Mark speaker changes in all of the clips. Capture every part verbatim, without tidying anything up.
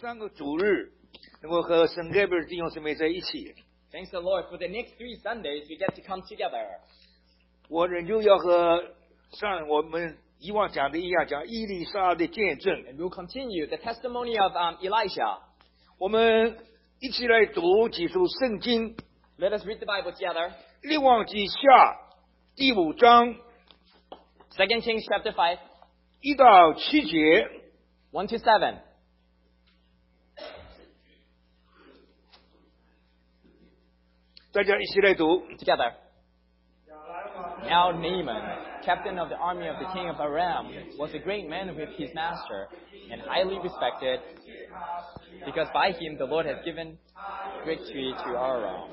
Speaker 1: 上个主日能够和圣盖贝尔弟兄姊妹在一起。
Speaker 2: Thanks the Lord for the next three Sundays we get to come together.
Speaker 1: 我仍旧要和上我们以往讲的一样，讲伊丽莎的见证。
Speaker 2: And we'll continue the testimony of um, Elisha.
Speaker 1: 我们一起来读几处圣经。
Speaker 2: Let us read the Bible together.
Speaker 1: 列王记下第五章
Speaker 2: Second Kings chapter five,
Speaker 1: 一到七节。
Speaker 2: one to seven.
Speaker 1: 大家一起来读。
Speaker 2: Together. Now Naaman, captain of the army of the king of Aram, was a great man with his master, and highly respected, because by him the Lord has given victory to Aram.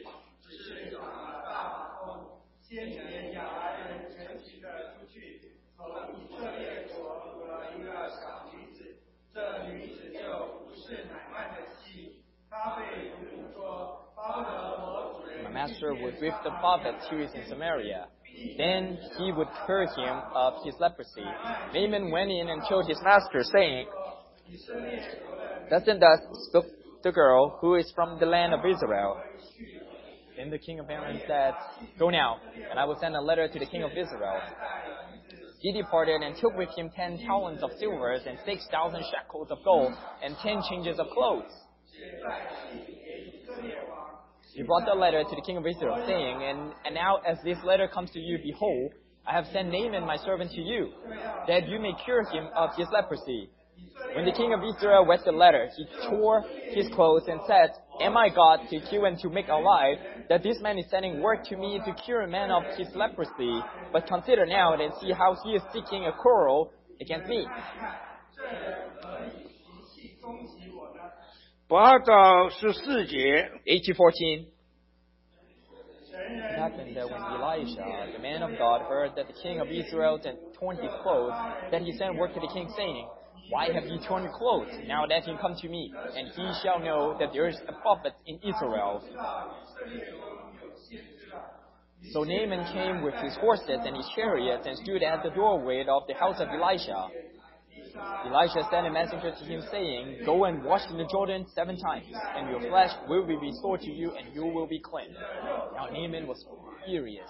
Speaker 2: My master was with the prophet who is in Samaria. Then he would cure him of his leprosy. Naaman went in and told his master, saying, Thus and thus spoke the girl who is from the land of Israel. Then the king of Aram said, Go now, and I will send a letter to the king of Israel. He departed and took with him ten talents of silver and six thousand shekels of gold and ten changes of clothes. He brought the letter to the king of Israel, saying, and, and now as this letter comes to you, behold, I have sent Naaman my servant to you, that you may cure him of his leprosy. When the king of Israel read the letter, he tore his clothes and said, Am I God to kill and to make alive, that this man is sending word to me to cure a man of his leprosy? But consider now and see how he is seeking a quarrel against me.
Speaker 1: 八到十四节。
Speaker 2: eight to fourteen. It happened that when Elisha, the man of God, heard that the king of Israel had torn his clothes, that he sent word to the king, saying, Why have you torn your clothes? Now let him come to me, and he shall know that there is a prophet in Israel. So Naaman came with his horses and his chariots and stood at the doorway of the house of Elisha. Elisha sent a messenger to him, saying, Go and wash in the Jordan seven times, and your flesh will be restored to you, and you will be cleansed. Now Naaman was furious.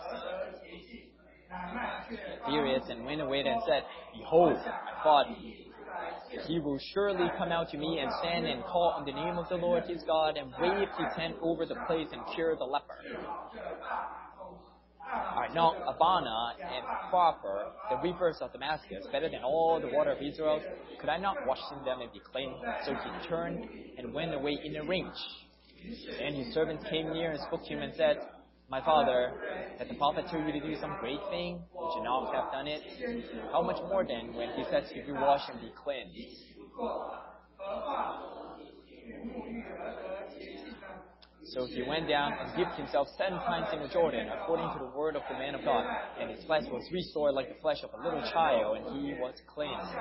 Speaker 2: Furious and went away and said, Behold, I thought, he will surely come out to me and stand and call on the name of the Lord his God, and wave his hand over the place and cure the leper. Are not Abana and Pharpar, the rivers of Damascus, better than all the water of Israel? Could I not wash in them and be clean? So he turned and went away in a rage. Then his servants came near and spoke to him and said, My father, had the prophet told you to do some great thing? Would you not have done it? How much more then when he said to you, Wash and be cleansed? So he went down and dipped himself seven times in the Jordan, according to the word of the man of God. And his flesh was restored like the flesh of a little child, and he was cleansed.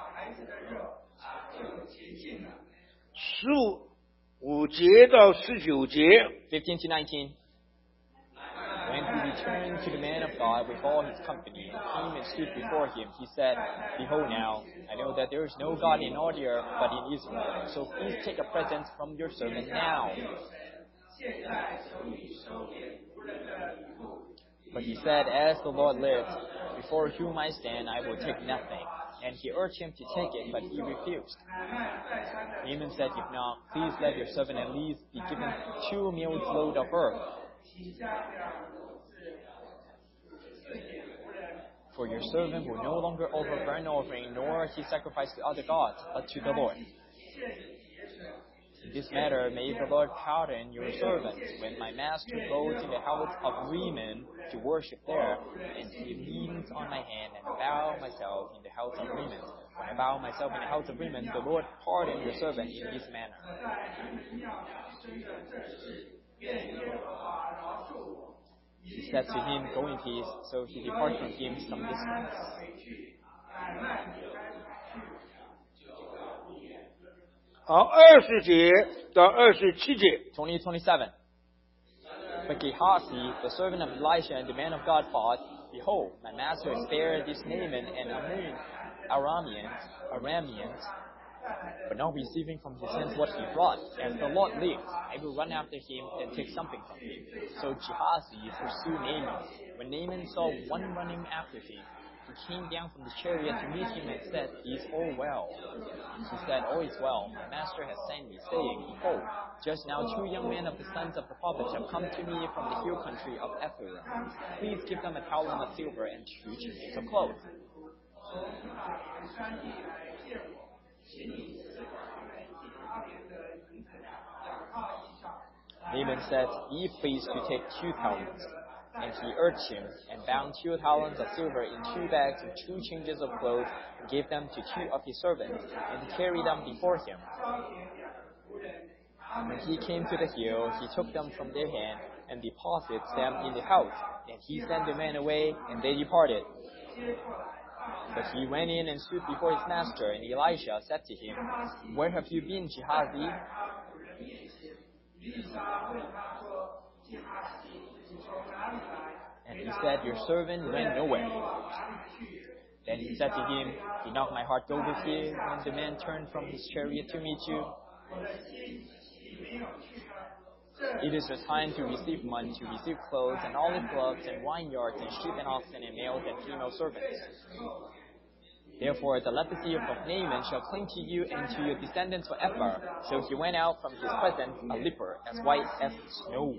Speaker 1: 十五节到十九节。
Speaker 2: fifteen to nineteen. When he returned to the man of God with all his company, and came and stood before him, he said, Behold now, I know that there is no God in all the earth but in Israel. So please take a present from your servant now. But he said, As the Lord lives, before whom I stand, I will take nothing. And he urged him to take it, but he refused. Naaman said, If not, please let your servant at least be given two mules' load of earth. For your servant will no longer offer burnt offering, nor he sacrifice to other gods, but to the Lord. In this matter, may the Lord pardon your servant when my master goes in the house of Rimmon to worship there, and he leans on my hand and bow myself in the house of Rimmon. When I bow myself in the house of Rimmon, the Lord pardon your servant in this manner. He said to him, Go in peace. So he departed from him some distance.
Speaker 1: 好，二十节到二十七节。
Speaker 2: twenty to twenty-seven. But Gehazi, the servant of Elisha and the man of God, thought, Behold, my master spared this Naaman and Arameans, Arameans, but not receiving from his hands what he brought. As the Lord lives, I will run after him and take something from him. So Gehazi pursued Naaman. When Naaman saw one running after him, he came down from the chariot to meet him and said, "Is all well?" He said, "All is well. My master has sent me, saying, Behold, just now two young men of the sons of the prophets have come to me from the hill country of Ephraim. Please give them a talent of silver and two changes of clothes." Naaman said, "Be pleased to take two talents." And he urged him, and bound two talents of silver in two bags and two changes of clothes, and gave them to two of his servants, and he carried them before him. When he came to the hill, he took them from their hand, and deposited them in the house. And he sent the men away, and they departed. But he went in and stood before his master, and Elisha said to him, "Where have you been, Gehazi?" And he said, "Your servant went nowhere." Then he said to him, "Did not my heart go with you when the man turned from his chariot to meet you? It is the time to receive money, to receive clothes, and olive clubs, and vineyards, and sheep and oxen, and males and female servants. Therefore the leprosy of Naaman shall cling to you and to your descendants forever." So he went out from his presence a leper, as white as snow.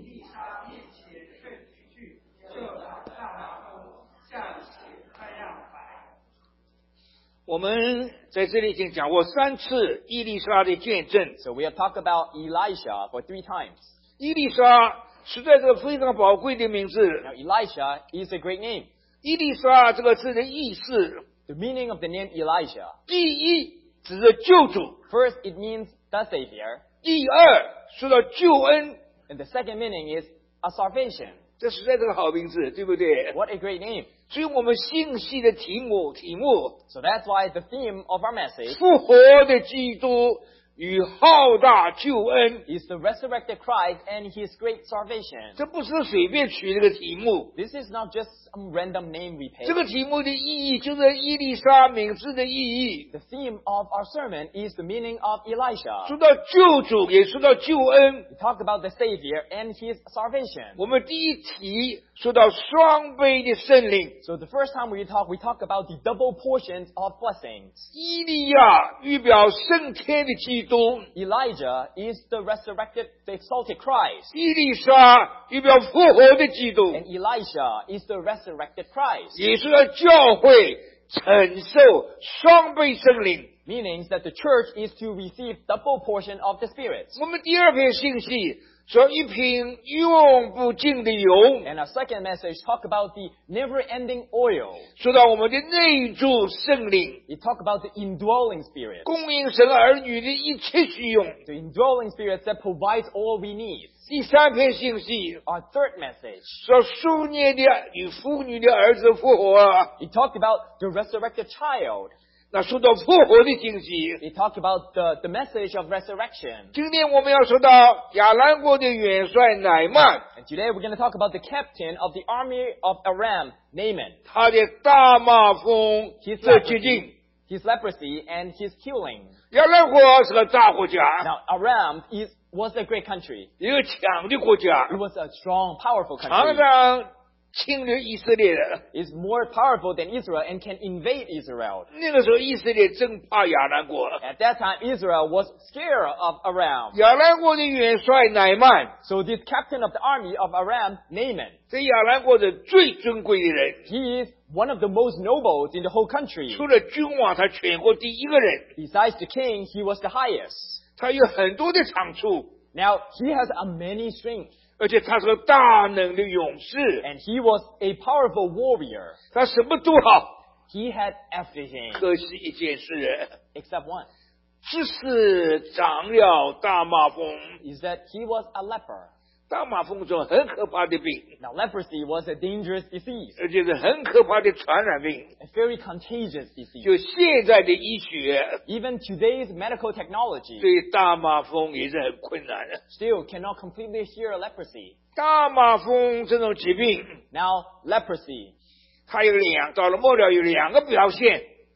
Speaker 1: 我们在这里已经讲过三次伊丽莎的见证。
Speaker 2: So we have talked about Elisha for three times.
Speaker 1: 伊丽莎实在是个非常宝贵的名字。
Speaker 2: Now Elisha is a great name.
Speaker 1: 伊丽莎这个字的意思，
Speaker 2: The meaning of the name Elisha.
Speaker 1: 第一指着救主，
Speaker 2: First, it means the Savior.
Speaker 1: 第二说到救恩，
Speaker 2: And the second meaning is a salvation.
Speaker 1: 这实在是个好名字，对不对？
Speaker 2: What a great name.
Speaker 1: 所以我们信息的题目题目，
Speaker 2: So that's why the theme of our message
Speaker 1: 复活的基督与浩大救恩，
Speaker 2: is the resurrected Christ and his great salvation.
Speaker 1: 这不是随便取这个题目。
Speaker 2: This is not just some random name we
Speaker 1: 这
Speaker 2: pick.
Speaker 1: 个题目的意义就是伊丽莎名字的意义。
Speaker 2: The theme of our sermon is the meaning of Elisha.
Speaker 1: 说到救主，也说到救恩。
Speaker 2: We talk about the Savior and his salvation.
Speaker 1: 我们第一题说到双倍的圣灵，
Speaker 2: So the first time we talk, we talk about the double portions of blessings.
Speaker 1: 伊利亚预表升天的基督，
Speaker 2: Elijah is the resurrected, the exalted Christ.
Speaker 1: 伊丽莎预表复活的基督，
Speaker 2: And Elisha is the resurrected Christ.
Speaker 1: 也是要教会承受双倍圣灵。
Speaker 2: Meaning that the church is to receive double portion of the Spirit.
Speaker 1: 我们第二篇信息说一瓶用不尽的油，
Speaker 2: And our second message talk about the never-ending oil.
Speaker 1: 说到我们的内住圣灵，
Speaker 2: We talk about the indwelling Spirit.
Speaker 1: 供应神儿女的一切需用。
Speaker 2: The indwelling Spirit that provides all we need.
Speaker 1: 第三篇信息
Speaker 2: Our third message,
Speaker 1: 说数年的与妇女的儿子复活，
Speaker 2: we talked about the resurrected child.
Speaker 1: 那说到复活的信息。
Speaker 2: We talked about the, the message of resurrection.
Speaker 1: 今天我们要说到亚兰国的元帅乃曼，
Speaker 2: And today we're going to talk about the captain of the army of Aram, Naaman.
Speaker 1: 他的大麻风
Speaker 2: His
Speaker 1: 的决定。
Speaker 2: leprosy, his leprosy and his healing.
Speaker 1: 亚兰国是个大国家，
Speaker 2: Now, Aram is, was a great country.
Speaker 1: 一个强的国家，
Speaker 2: It was a strong, powerful
Speaker 1: 常
Speaker 2: country.
Speaker 1: 常侵略以色列的。
Speaker 2: It's more powerful than Israel and can invade Israel.
Speaker 1: 那个时候以色列真怕亚兰国，
Speaker 2: At that time, Israel was scared of Aram.
Speaker 1: 亚兰国的元帅乃曼，
Speaker 2: So this captain of the army of Aram, Naaman,
Speaker 1: 在亚兰国是最尊贵的人，
Speaker 2: he is one of the most nobles in the whole country.
Speaker 1: 除了君王，他全国第一个人，
Speaker 2: Besides the king, he was the highest.
Speaker 1: 他有很多的长处，
Speaker 2: Now, he has a many strengths,
Speaker 1: 而且他是个大能的勇士，
Speaker 2: and he was a powerful warrior.
Speaker 1: 他什么都好，
Speaker 2: He had everything
Speaker 1: 可惜一件事，
Speaker 2: except one,
Speaker 1: 只是长了大麻风。
Speaker 2: is that he was a leper.
Speaker 1: 大麻风是很可怕的病，
Speaker 2: Now, leprosy was a dangerous disease,
Speaker 1: 而且是很可怕的传染病。
Speaker 2: a very contagious disease.
Speaker 1: 就现在的医学
Speaker 2: Even today's medical technology
Speaker 1: 对大麻风也是很困难的。
Speaker 2: still cannot completely cure leprosy.
Speaker 1: 大麻风这种疾病，
Speaker 2: Now, leprosy,
Speaker 1: 它有两，到了末了有两个表现。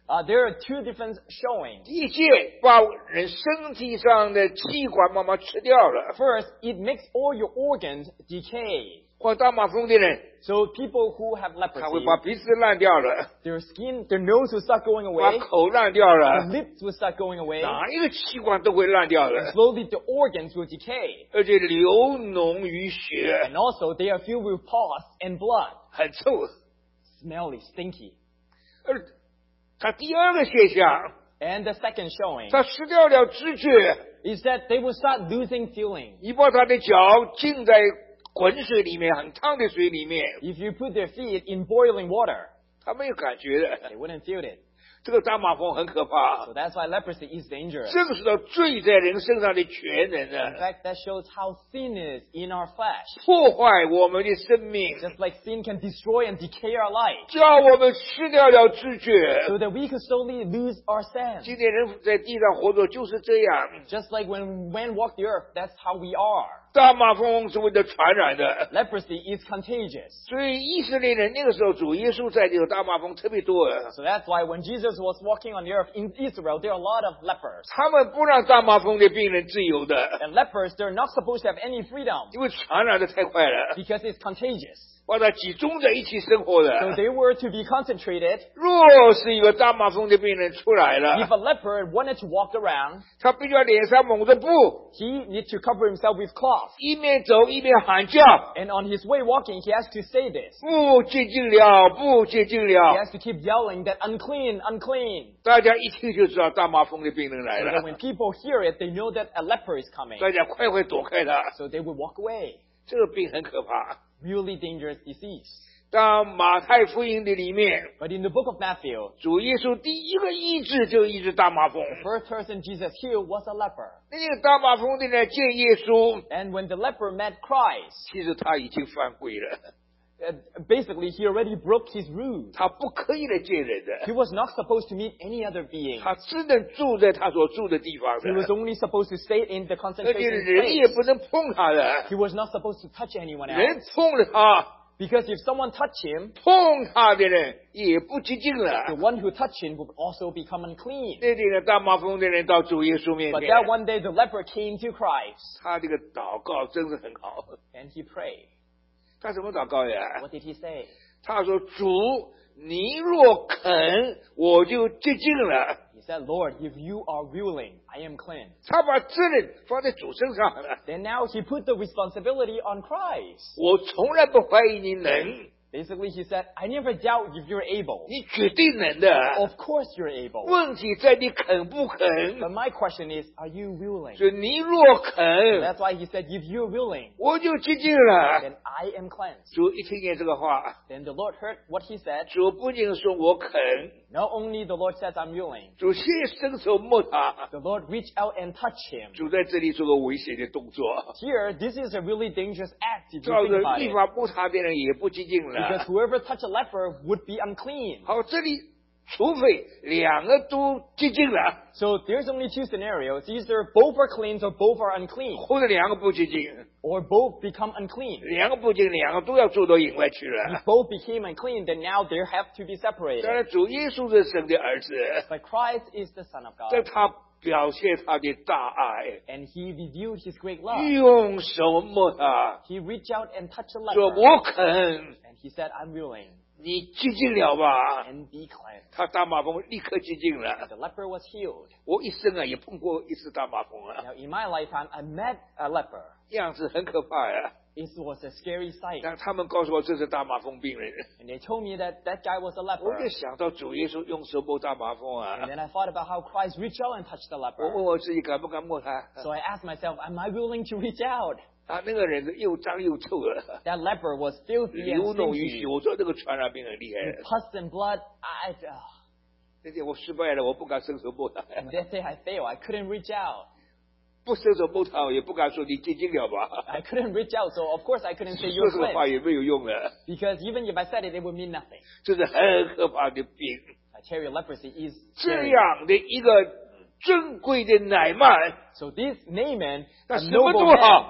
Speaker 2: Uh, there are two different showings.
Speaker 1: 第一戒把人身体上的器官慢慢吃掉了。
Speaker 2: First, it makes all your organs decay.
Speaker 1: 患大麻风的人，
Speaker 2: So people who have
Speaker 1: 他会
Speaker 2: leprosy,
Speaker 1: 把鼻子烂掉了，
Speaker 2: their skin, their nose will start going
Speaker 1: 把
Speaker 2: away,
Speaker 1: 口烂掉
Speaker 2: their
Speaker 1: 了，
Speaker 2: lips will start going away,
Speaker 1: 哪一个器官都会烂掉了，
Speaker 2: slowly the organs will decay.
Speaker 1: 而且流脓于血，
Speaker 2: And also they are filled with pus and blood,
Speaker 1: 很臭。
Speaker 2: smelly, stinky.
Speaker 1: 而他第二个现象，
Speaker 2: And the second showing
Speaker 1: 他失掉了知觉，
Speaker 2: is that they will start losing feeling.
Speaker 1: 你把他的脚浸在滚水里面，很烫的水里面，
Speaker 2: If you put their feet in boiling water,
Speaker 1: 他没有感觉的。
Speaker 2: they wouldn't feel it.
Speaker 1: 这个大麻风很可怕
Speaker 2: So，that's why leprosy is dangerous.
Speaker 1: 这个是要罪在人身上的全能
Speaker 2: In
Speaker 1: 啊，
Speaker 2: fact, that shows how sin is in our flesh.
Speaker 1: 破坏我们的生命，
Speaker 2: Just like sin can destroy and decay our life,
Speaker 1: 叫我们失掉了知觉。
Speaker 2: so that we could slowly lose our
Speaker 1: 今
Speaker 2: sense.
Speaker 1: 天人在地上活着就是这样，
Speaker 2: Just like when men walk the earth, that's how we are.
Speaker 1: 大麻风是为了传染的，
Speaker 2: Leprosy is contagious.
Speaker 1: 所以以色列人那个时候主耶稣在这个大麻风特别多，
Speaker 2: So that's why when Jesus was walking on the earth in Israel, there are a lot of lepers.
Speaker 1: 他们不让大麻风的病人自由的，
Speaker 2: And lepers, they're not supposed to have any freedom
Speaker 1: 因为传染的太快了，
Speaker 2: because it's contagious.
Speaker 1: 把它集中在一起生活
Speaker 2: So
Speaker 1: 的。
Speaker 2: they were to be concentrated.
Speaker 1: 若是一个大麻风的病人出来
Speaker 2: If
Speaker 1: 了，
Speaker 2: a leper wanted to walk around,
Speaker 1: 他必须要脸上蒙着布，
Speaker 2: he needs to cover himself with cloth.
Speaker 1: 一面走一面喊叫，
Speaker 2: And on his way walking, he has to say this.
Speaker 1: 不接近了，不接近
Speaker 2: He
Speaker 1: 了。
Speaker 2: has to keep yelling that unclean, unclean.
Speaker 1: 大家一听就知道大麻风的病人来
Speaker 2: So that
Speaker 1: 了，
Speaker 2: when people hear it, they know that a leper is coming.
Speaker 1: 大家快快躲开他。
Speaker 2: So they will walk away.
Speaker 1: 这个病很可怕。
Speaker 2: Really dangerous disease.
Speaker 1: 当马太福音的里面，
Speaker 2: But in the book of Matthew,
Speaker 1: 主耶稣第一个医治就医治大麻风。
Speaker 2: the first person Jesus healed was a leper.
Speaker 1: 那个大麻风的人见耶稣，
Speaker 2: And when the leper met Christ,
Speaker 1: 其实他已经犯规了，
Speaker 2: uh, basically he already broke his rule.
Speaker 1: 他不可以来见人
Speaker 2: He
Speaker 1: 的，
Speaker 2: was not supposed to meet any other being.
Speaker 1: 他只能住在他所住的地方
Speaker 2: He was
Speaker 1: 的，
Speaker 2: only supposed to stay in the
Speaker 1: 而且
Speaker 2: concentration
Speaker 1: 人也
Speaker 2: place.
Speaker 1: 不能碰他的，
Speaker 2: He was not supposed to touch anyone
Speaker 1: 人
Speaker 2: else.
Speaker 1: 碰了他，
Speaker 2: Because if someone touched him,
Speaker 1: 碰他的人也不洁净
Speaker 2: the
Speaker 1: 了。
Speaker 2: one who touched him would also become unclean.
Speaker 1: 那天的大麻风的人到主耶稣面
Speaker 2: But
Speaker 1: 前，
Speaker 2: that one day the leper came to Christ
Speaker 1: 他这个祷告真是很好。
Speaker 2: and he prayed.
Speaker 1: 他怎么祷告呀？
Speaker 2: What did he say?
Speaker 1: 他说：“主，你若肯，我就洁净了。
Speaker 2: He said, Lord, if you are willing, I am cleansed. ”
Speaker 1: 他把责任放在主身上了。
Speaker 2: Then now he put the responsibility on Christ.
Speaker 1: 我从来不怀疑你能，
Speaker 2: Basically, he said, I never doubt if you're able.
Speaker 1: 你绝对能的。
Speaker 2: Of course you're able.
Speaker 1: 问题在你肯不
Speaker 2: But
Speaker 1: 肯。
Speaker 2: my question is, are you willing?
Speaker 1: 所以你若肯，
Speaker 2: That's why he said, if you're willing,
Speaker 1: 我就洁净了。
Speaker 2: then I am cleansed.
Speaker 1: 主一听见这个话，
Speaker 2: Then the Lord heard what he said.
Speaker 1: 主不仅说我肯，
Speaker 2: Not only the Lord says, I'm willing.
Speaker 1: 主先伸手摸他。
Speaker 2: The Lord reached out and touched him.
Speaker 1: 主在这里做个危险的动作，
Speaker 2: Here, this is a really dangerous act if you
Speaker 1: 照
Speaker 2: think
Speaker 1: 着
Speaker 2: about
Speaker 1: 立
Speaker 2: it.
Speaker 1: 法摸他的人也不洁净
Speaker 2: Because
Speaker 1: 了。
Speaker 2: whoever touched a leper would be unclean.
Speaker 1: 好，这里除非两个都洁净了，
Speaker 2: So there's only two scenarios. Either both are cleansed or both are unclean.
Speaker 1: 或者两个不洁净，
Speaker 2: Or both become unclean.
Speaker 1: 两个不洁净，两个都要做到营外去
Speaker 2: If
Speaker 1: 了。
Speaker 2: both became unclean, then now they have to be
Speaker 1: 当
Speaker 2: separated.
Speaker 1: 然，主耶稣是神的儿子，
Speaker 2: But Christ is the Son of
Speaker 1: 在
Speaker 2: God.
Speaker 1: 他表现他的大爱，
Speaker 2: And he revealed his great love.
Speaker 1: 用手摸他，
Speaker 2: He reached out and touched the
Speaker 1: 说
Speaker 2: leper.
Speaker 1: 我肯，
Speaker 2: And he said, I'm willing.
Speaker 1: 你洁净了吧？
Speaker 2: And be cleansed.
Speaker 1: 他大麻风立刻洁净了。
Speaker 2: The leper was healed.
Speaker 1: 我一生啊也碰过一次大麻风啊，
Speaker 2: Now, in my lifetime, I met a leper.
Speaker 1: 样子很可怕呀。
Speaker 2: It was a scary sight.
Speaker 1: 但他们告诉我这是大麻风病人，
Speaker 2: And they told me that that guy was a
Speaker 1: 我
Speaker 2: leper.
Speaker 1: 就想到主耶稣用手摸大麻风
Speaker 2: And
Speaker 1: 啊，
Speaker 2: then I thought about how Christ reached out and touched the
Speaker 1: 我
Speaker 2: leper.
Speaker 1: 问我自己敢不敢摸他？
Speaker 2: So I asked myself, am I willing to reach out?
Speaker 1: 啊，那个人是又脏又臭的，
Speaker 2: That leper was filthy
Speaker 1: 流
Speaker 2: and
Speaker 1: 脓于
Speaker 2: stinky.
Speaker 1: 血。我说这个传染病很厉害
Speaker 2: With。pus and blood, I, uh,
Speaker 1: 那天我失败了，我不敢伸手摸他，
Speaker 2: and that day I failed. I couldn't reach out.
Speaker 1: 不伸手摸他，我也不敢说你洁净了吧。
Speaker 2: I couldn't reach out, so of course I couldn't say
Speaker 1: 说
Speaker 2: you're
Speaker 1: 这个话
Speaker 2: cleansed.
Speaker 1: 也没有用的，
Speaker 2: Because even if I said it, it would mean nothing.
Speaker 1: 这是很可怕的病。
Speaker 2: I tell you, leprosy is
Speaker 1: 这
Speaker 2: scary.
Speaker 1: 样的一个珍贵的乃曼，
Speaker 2: So this Naaman,
Speaker 1: 他
Speaker 2: a
Speaker 1: 什么
Speaker 2: noble
Speaker 1: 都
Speaker 2: man,
Speaker 1: 好，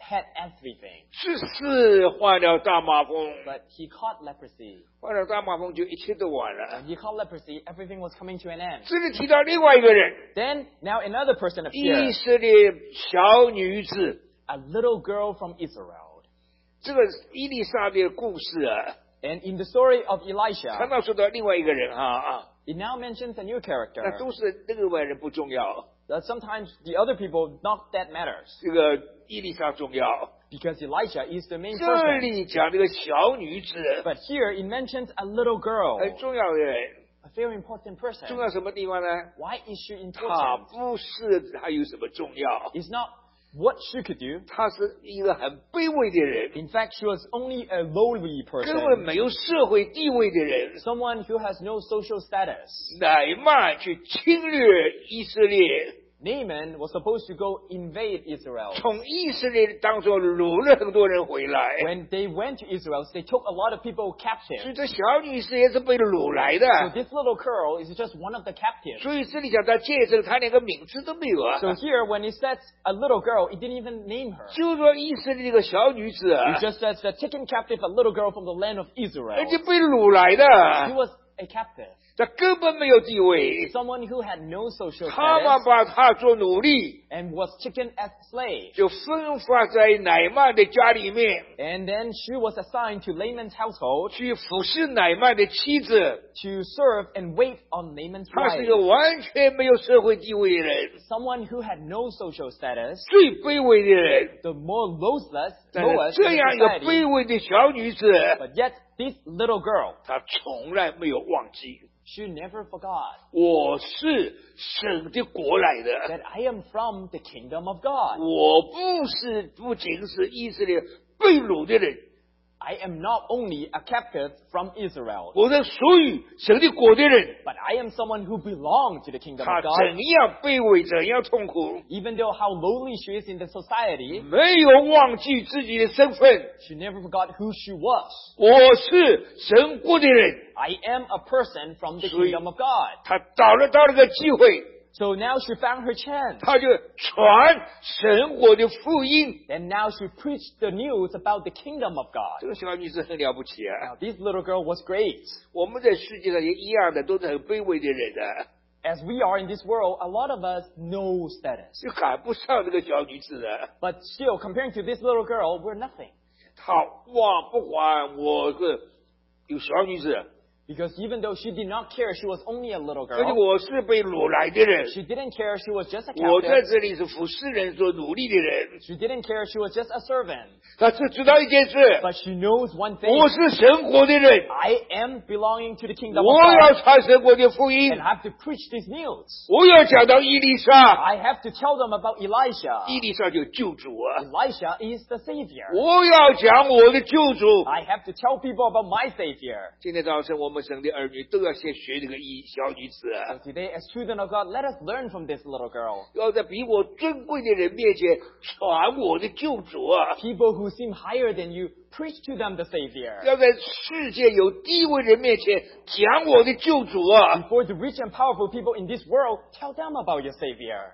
Speaker 2: had everything,
Speaker 1: 只是患了大麻风，
Speaker 2: but he caught leprosy.
Speaker 1: 患了大麻风就一切都完了。
Speaker 2: When he caught leprosy, everything was coming to an end.
Speaker 1: 这里提到另外一个人，
Speaker 2: Then, now another person
Speaker 1: 以
Speaker 2: appeared,
Speaker 1: 色列小女子，
Speaker 2: a little girl from Israel.
Speaker 1: 这个伊丽莎白的故事啊，
Speaker 2: And in the story of
Speaker 1: 看
Speaker 2: Elisha,
Speaker 1: 到说到另外一个人啊啊，
Speaker 2: it now mentions a new
Speaker 1: 那
Speaker 2: character.
Speaker 1: 都是那个外人不重要，
Speaker 2: That sometimes the other people, not that matters.
Speaker 1: 这个伊丽莎重要。
Speaker 2: Because Elisha is the main
Speaker 1: 这
Speaker 2: person.
Speaker 1: 里讲这个小女子
Speaker 2: But here it mentions a little girl,
Speaker 1: 很重要的人，
Speaker 2: a very important
Speaker 1: 重
Speaker 2: person.
Speaker 1: 要什么地方呢？
Speaker 2: Why is she
Speaker 1: 她
Speaker 2: important?
Speaker 1: 不是她有什么重要，
Speaker 2: It's not what she could do.
Speaker 1: 她是一个很卑微的人，
Speaker 2: In fact, she was only a lowly
Speaker 1: 根本
Speaker 2: person,
Speaker 1: 没有社会地位的人。
Speaker 2: someone who has no social status.
Speaker 1: 乃曼去侵略以色列，
Speaker 2: Naaman was supposed to go invade Israel.
Speaker 1: 从以色列当中掳了很多人回来，
Speaker 2: When they went to Israel, they took a lot of people
Speaker 1: 所
Speaker 2: captive.
Speaker 1: 以这小女士也是被掳来
Speaker 2: So
Speaker 1: 的。
Speaker 2: this little girl is just one of the captives.
Speaker 1: 所以这里讲她见证，她连个名字都没有啊。
Speaker 2: So here, when it says a little girl, it didn't even name her.
Speaker 1: 就说以色列这个小女子啊
Speaker 2: It，just says the taken captive, a little girl from the land of Israel.
Speaker 1: 而且被掳来
Speaker 2: She
Speaker 1: 的，
Speaker 2: was a captive,
Speaker 1: 她根本没有地位。
Speaker 2: someone who had no social
Speaker 1: 他们
Speaker 2: status
Speaker 1: 把她做奴隶，
Speaker 2: and was taken as slave.
Speaker 1: 就分发在乃曼的家里面，
Speaker 2: And then she was assigned to Laman's household
Speaker 1: 去服侍乃曼的妻子。
Speaker 2: to serve and wait on Laman's
Speaker 1: 他是
Speaker 2: wife.
Speaker 1: 一个完全没有社会地位的人，
Speaker 2: Someone who had no social status,
Speaker 1: 最卑微的人。
Speaker 2: the more lowest,
Speaker 1: 但
Speaker 2: lowest
Speaker 1: 是
Speaker 2: in
Speaker 1: 这
Speaker 2: the
Speaker 1: 样一个
Speaker 2: society.
Speaker 1: 卑微的小女子，
Speaker 2: But yet, this little girl,
Speaker 1: 她从来没有忘记，
Speaker 2: she never forgot
Speaker 1: 我是神的国来的，
Speaker 2: that I am from the kingdom of God.
Speaker 1: 我不是不仅是以色列被掳的人，
Speaker 2: I am not only a captive from Israel,
Speaker 1: 我是属于神的国的人。
Speaker 2: but I am someone who belongs to the kingdom
Speaker 1: 她
Speaker 2: of
Speaker 1: 怎
Speaker 2: God.
Speaker 1: 样卑微，怎样痛苦，
Speaker 2: Even though how lowly she is in the society,
Speaker 1: 没有忘记自己的身份。
Speaker 2: she never forgot who she was.
Speaker 1: 我是神国的人，
Speaker 2: I am a person from the
Speaker 1: 所以
Speaker 2: kingdom of God.
Speaker 1: 她找得到了个机会，
Speaker 2: So now she found her chance.
Speaker 1: 她就传神国的福音。
Speaker 2: And now she preached the news about the kingdom of
Speaker 1: 这
Speaker 2: God.
Speaker 1: 个小女子很了不起啊！
Speaker 2: Now, this little girl was great.
Speaker 1: 我们在世界上也一样的，都是很卑微的人的，
Speaker 2: As we are in this world, a lot of us no status.
Speaker 1: 就赶不上这个小女子的。
Speaker 2: But still, comparing to this little girl, we're nothing.
Speaker 1: 她忘不还我个有小女子，
Speaker 2: Because even though she did not care, she was only a little
Speaker 1: 而且
Speaker 2: girl.
Speaker 1: 我是被掳来的人，
Speaker 2: She didn't care, she was just a
Speaker 1: 我在
Speaker 2: captive.
Speaker 1: 这里是服侍人所努力的人。
Speaker 2: She didn't care, she was just a servant.
Speaker 1: 她只知道一件事，
Speaker 2: But she knows one thing.
Speaker 1: 我是神国的人，
Speaker 2: I am belonging to the kingdom
Speaker 1: 我
Speaker 2: of
Speaker 1: 要
Speaker 2: God.
Speaker 1: 传神国的福音
Speaker 2: And，I have to preach this news.
Speaker 1: 我要讲到伊丽莎，
Speaker 2: I have to tell them about
Speaker 1: 伊
Speaker 2: Elisha.
Speaker 1: 丽莎就救主啊！
Speaker 2: Elisha is the Savior.
Speaker 1: 我要讲我的救主。
Speaker 2: I have to tell people about my Savior.
Speaker 1: 今天早晨我们神的儿女都要先学这个一小女子
Speaker 2: So
Speaker 1: 啊，
Speaker 2: today, as children of God, let us learn from this little girl.
Speaker 1: 要在比我尊贵的人面前传我的救主啊，
Speaker 2: People who seem higher than you, preach to them the Savior.
Speaker 1: 要在世界有地位人面前讲我的救主啊。
Speaker 2: Before the rich and powerful people in this world, tell them about your Savior.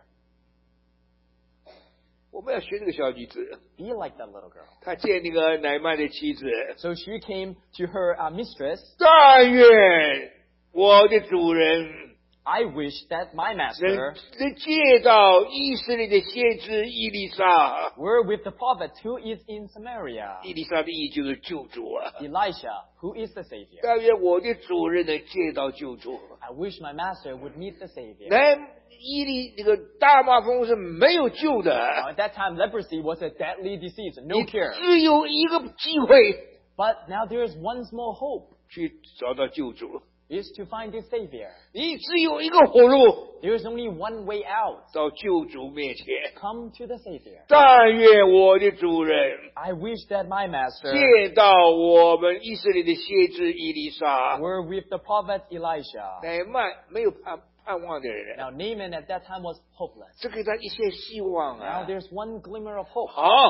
Speaker 1: 我们要学这个小女子，
Speaker 2: Be like that little girl.
Speaker 1: 她见那个乃曼的妻子，
Speaker 2: So she came to her uh, mistress.
Speaker 1: 但愿我的主人
Speaker 2: I wish that my
Speaker 1: 能
Speaker 2: master
Speaker 1: 能见到以色列的先知伊丽莎。
Speaker 2: were with the prophet who is in Samaria.
Speaker 1: 伊丽莎的意就是救主啊。
Speaker 2: Elisha, who is the Savior.
Speaker 1: 但愿我的主人能见到救主。
Speaker 2: I wish my master would meet the Savior.
Speaker 1: 那伊利那个大麻风是没有救的，
Speaker 2: Now, at that time, leprosy was a deadly disease, no
Speaker 1: 你
Speaker 2: cure.
Speaker 1: 只有一个机会
Speaker 2: But now there is one small hope,
Speaker 1: 去找到救主，
Speaker 2: is to find this Savior.
Speaker 1: 你只有一个活路
Speaker 2: There is only one way out.
Speaker 1: 到救主面前。
Speaker 2: Come to the Savior.
Speaker 1: 但愿我的主人
Speaker 2: I wish that my master
Speaker 1: 见到我们以色列的先知伊丽莎，
Speaker 2: were with the prophet Elisha.
Speaker 1: 乃曼没有盼盼望的人，
Speaker 2: Now, Naaman at that time was hopeless.
Speaker 1: 这给他一线希望
Speaker 2: Now
Speaker 1: 啊！
Speaker 2: there's one glimmer of hope.
Speaker 1: 好，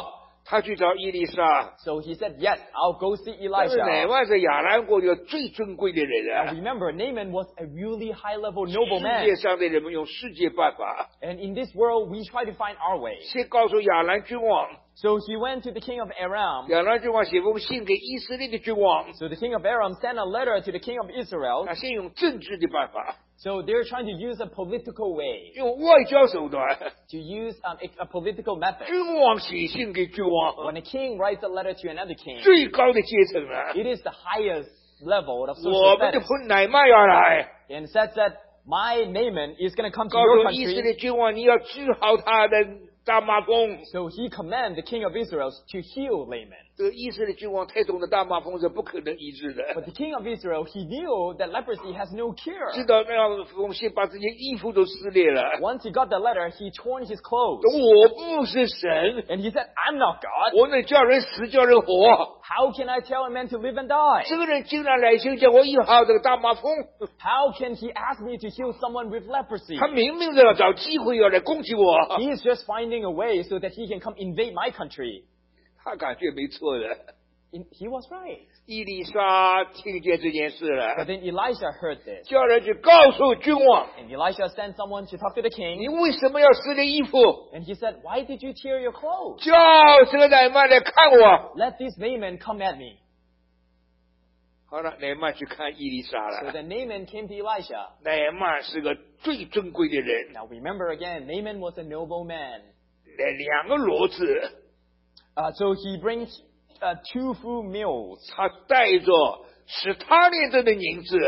Speaker 1: 他去找伊丽莎。
Speaker 2: So he said, yes, I'll go see
Speaker 1: 但是乃
Speaker 2: Elisha.
Speaker 1: 曼是亚兰国的最尊贵的人
Speaker 2: Now
Speaker 1: 啊！
Speaker 2: remember, Naaman was a really high-level
Speaker 1: 世
Speaker 2: nobleman.
Speaker 1: 界上的人们用世界办法，
Speaker 2: And in this world, we try to find our way.
Speaker 1: 先告诉亚兰君王，
Speaker 2: So he went to the king of Aram.
Speaker 1: 亚兰君王写封信给以色列的君王，
Speaker 2: So the king of Aram sent a letter to the king of Israel.
Speaker 1: 他先用政治的办法，
Speaker 2: So they're trying to use a political way,
Speaker 1: 用外交手段，
Speaker 2: to use um, a, a political method.
Speaker 1: 君王写信给君王，
Speaker 2: When a king writes a letter to another king,
Speaker 1: 最高的阶层啊，
Speaker 2: it is the highest level of
Speaker 1: 我
Speaker 2: social
Speaker 1: 们的
Speaker 2: status.
Speaker 1: 仆乃曼要来，
Speaker 2: And it says that my Naaman is going to come to
Speaker 1: 告
Speaker 2: your
Speaker 1: 诉以色
Speaker 2: country.
Speaker 1: 列君王，你要治好他的大麻风。
Speaker 2: So he commanded the king of Israel to heal Naaman.
Speaker 1: 这个以色列君王太懂得大麻风是不可能医治的，
Speaker 2: But the king of Israel, he knew that leprosy has no
Speaker 1: 知
Speaker 2: cure.
Speaker 1: 道那样封信把自己衣服都撕裂了。
Speaker 2: Once he got the letter, he torn his clothes.
Speaker 1: 我不是神，
Speaker 2: And he said, I'm not God.
Speaker 1: 我能叫人死叫人活。
Speaker 2: How can I tell a man to live and die?
Speaker 1: 这个人竟然来信叫我医好这个大麻风，
Speaker 2: How can he ask me to heal someone with leprosy?
Speaker 1: 他明明的要找机会要来攻击我，
Speaker 2: He is just finding a way so that he can come invade my country.
Speaker 1: 他感觉没错的。
Speaker 2: In- He was right.
Speaker 1: 伊丽莎听见这件事
Speaker 2: But
Speaker 1: 了，
Speaker 2: then Elisha heard this.
Speaker 1: 叫人去告诉君王，
Speaker 2: And Elisha sent someone to talk to the
Speaker 1: 你
Speaker 2: king.
Speaker 1: 为什么要撕裂衣服？
Speaker 2: And he said, why did you tear your clothes?
Speaker 1: 叫这个乃曼来看我。
Speaker 2: Let this Naaman come at me.
Speaker 1: 好了，乃曼去看伊丽莎
Speaker 2: So
Speaker 1: 了。
Speaker 2: then Naaman came to Elisha.
Speaker 1: 乃曼是个最尊贵的人，
Speaker 2: Now remember again, Naaman was a noble man.
Speaker 1: 那两个骡子，
Speaker 2: Uh, so he brings uh, two full meals.
Speaker 1: 他带着使他连镇的银子，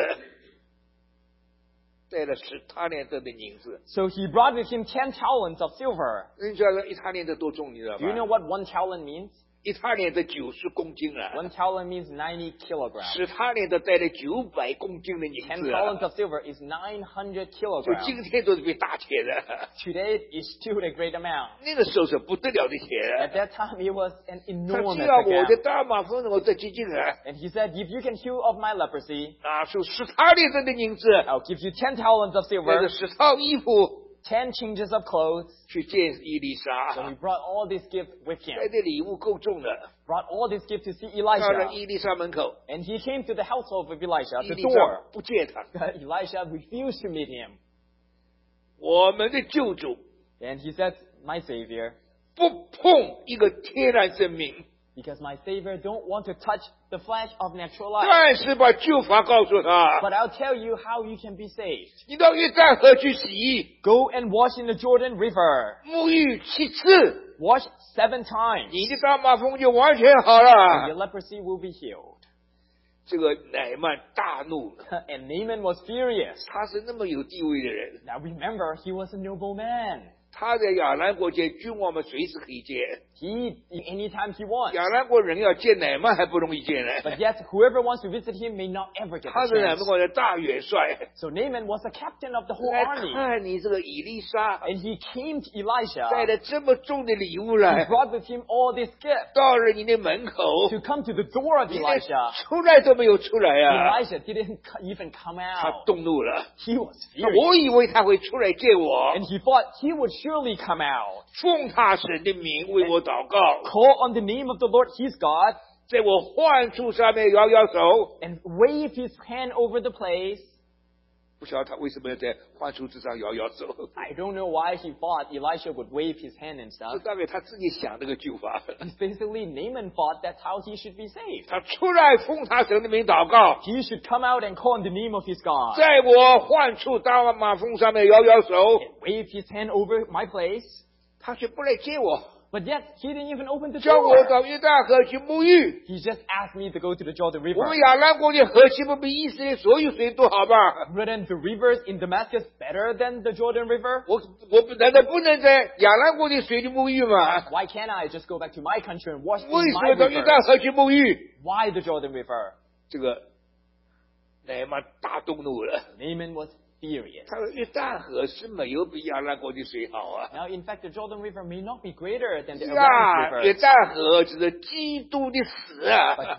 Speaker 1: 带了使他连镇的银子。
Speaker 2: So he brought with him ten talents of silver.
Speaker 1: 人家说一他连镇多重，你知道
Speaker 2: Do you know
Speaker 1: 吗？
Speaker 2: what one talent means?
Speaker 1: 一他连镇九十公斤了，
Speaker 2: One talent means ninety kilograms.
Speaker 1: 使他连镇带了九百公斤的银
Speaker 2: Ten
Speaker 1: 子
Speaker 2: talents
Speaker 1: 啊，
Speaker 2: of silver is nine hundred
Speaker 1: 就
Speaker 2: kilograms.
Speaker 1: 今天都是被大钱的。
Speaker 2: Today it is still a great amount.
Speaker 1: 那个时候是不得了的
Speaker 2: At
Speaker 1: 钱。
Speaker 2: that time it was an
Speaker 1: 他
Speaker 2: enormous
Speaker 1: 只要我
Speaker 2: amount.
Speaker 1: 的大马蜂，我再接近啊，
Speaker 2: And he said, if you can heal of my leprosy,
Speaker 1: 拿出十他连镇的银子，
Speaker 2: I'll give you ten talents of
Speaker 1: 带
Speaker 2: silver,
Speaker 1: 着十套衣服
Speaker 2: ten changes of clothes.
Speaker 1: 去见伊丽
Speaker 2: So
Speaker 1: 莎
Speaker 2: he。brought all these gifts with
Speaker 1: 带
Speaker 2: him.
Speaker 1: 的礼物够重了，
Speaker 2: Brought all these gifts to see
Speaker 1: 到了
Speaker 2: Elisha.
Speaker 1: 伊丽莎门口，
Speaker 2: And he came to the household of Elisha,
Speaker 1: 伊
Speaker 2: the
Speaker 1: 丽
Speaker 2: door.
Speaker 1: 莎不见他。
Speaker 2: But Elisha refused to meet him.
Speaker 1: 我们的救主
Speaker 2: And he said, my Savior,
Speaker 1: 不碰一个天然生命，
Speaker 2: because my Savior don't want to touch the flesh of natural life.
Speaker 1: 但是把救法告诉他，
Speaker 2: But I'll tell you how you can be saved.
Speaker 1: 你到约旦河去洗，
Speaker 2: Go and wash in the Jordan River.
Speaker 1: 沐浴七次，
Speaker 2: Wash seven times.
Speaker 1: 你的大麻风就完全好
Speaker 2: And
Speaker 1: 了。
Speaker 2: your leprosy will be healed.
Speaker 1: 这个乃曼大怒了，
Speaker 2: And Naaman was furious.
Speaker 1: 他是那么有地位的人，
Speaker 2: Now remember, he was a noble man.
Speaker 1: 他在亚兰国见君王们随时可以见，
Speaker 2: He, anytime he wants.
Speaker 1: 亚兰国人要见乃曼还不容易见呢。
Speaker 2: But yet, whoever wants to visit him may not ever get
Speaker 1: 他
Speaker 2: a
Speaker 1: 是乃
Speaker 2: chance.
Speaker 1: 曼国的大元帅，
Speaker 2: So Naaman was the captain of the whole
Speaker 1: 来
Speaker 2: army.
Speaker 1: 看你这个以丽莎
Speaker 2: And he came to Elisha.
Speaker 1: 带了这么重的礼物
Speaker 2: He
Speaker 1: 来，
Speaker 2: brought with him all these gifts
Speaker 1: 到了你的门口，
Speaker 2: to come to the door of
Speaker 1: 你连
Speaker 2: Elisha.
Speaker 1: 出来都没有出来啊！
Speaker 2: Elisha didn't co- even come
Speaker 1: 他
Speaker 2: out.
Speaker 1: 动怒了，
Speaker 2: He was furious.
Speaker 1: 我以为他会出来见我，
Speaker 2: And he thought he would surely come out.
Speaker 1: 奉他神的名为我祷告，
Speaker 2: Call on the name of the Lord his God
Speaker 1: 在我患处上面摇摇手。
Speaker 2: and wave his hand over the place.
Speaker 1: 不晓得他为什么要在患处之上摇摇手，
Speaker 2: I don't know why he thought Elisha would wave his hand and
Speaker 1: 这
Speaker 2: stuff.
Speaker 1: 大概他自己想这个救法。
Speaker 2: It's basically Naaman thought that's how he should be saved.
Speaker 1: 他出来奉他神的名祷告，
Speaker 2: He should come out and call on the name of his God
Speaker 1: 在我患处大马蜂上面摇摇手，
Speaker 2: and wave his hand over my place.
Speaker 1: 他却不来接我，
Speaker 2: But yet, he didn't even open the
Speaker 1: 叫我
Speaker 2: door.
Speaker 1: 到约旦河去沐浴。
Speaker 2: He just asked me to go to the Jordan
Speaker 1: 我们
Speaker 2: River.
Speaker 1: 亚兰国的河岂不比以色列所有水都好吗？
Speaker 2: Wouldn't the rivers in Damascus better than the Jordan River?
Speaker 1: 我我不难道不能在亚兰国的水里沐浴吗？
Speaker 2: Why can't I just go back to my country and wash in
Speaker 1: 为什
Speaker 2: my
Speaker 1: 么到约
Speaker 2: river?
Speaker 1: 旦河去沐浴？
Speaker 2: Why the Jordan River?
Speaker 1: 这个乃曼大动怒了。
Speaker 2: Naaman was furious.
Speaker 1: 他说约旦河是没有比亚兰国的水好啊。
Speaker 2: Now, in fact, the Jordan River may not be greater than the
Speaker 1: 呀，
Speaker 2: Aram
Speaker 1: 约
Speaker 2: River.
Speaker 1: 旦河就是基督的死啊！
Speaker 2: But yet,